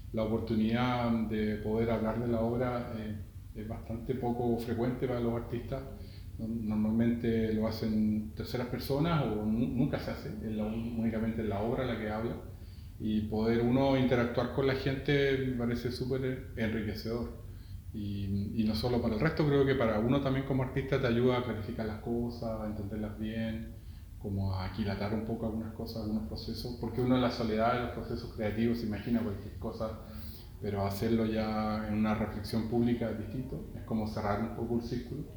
la oportunidad de poder hablar de la obra es bastante poco frecuente para los artistas. Normalmente lo hacen terceras personas o nunca se hace, únicamente en la obra la que habla. Y poder uno interactuar con la gente me parece súper enriquecedor. Y no solo para el resto, creo que para uno también como artista te ayuda a clarificar las cosas, a entenderlas bien, como a aquilatar un poco algunas cosas, algunos procesos, porque uno en la soledad de los procesos creativos se imagina cualquier cosa, pero hacerlo ya en una reflexión pública es distinto, es como cerrar un poco el círculo.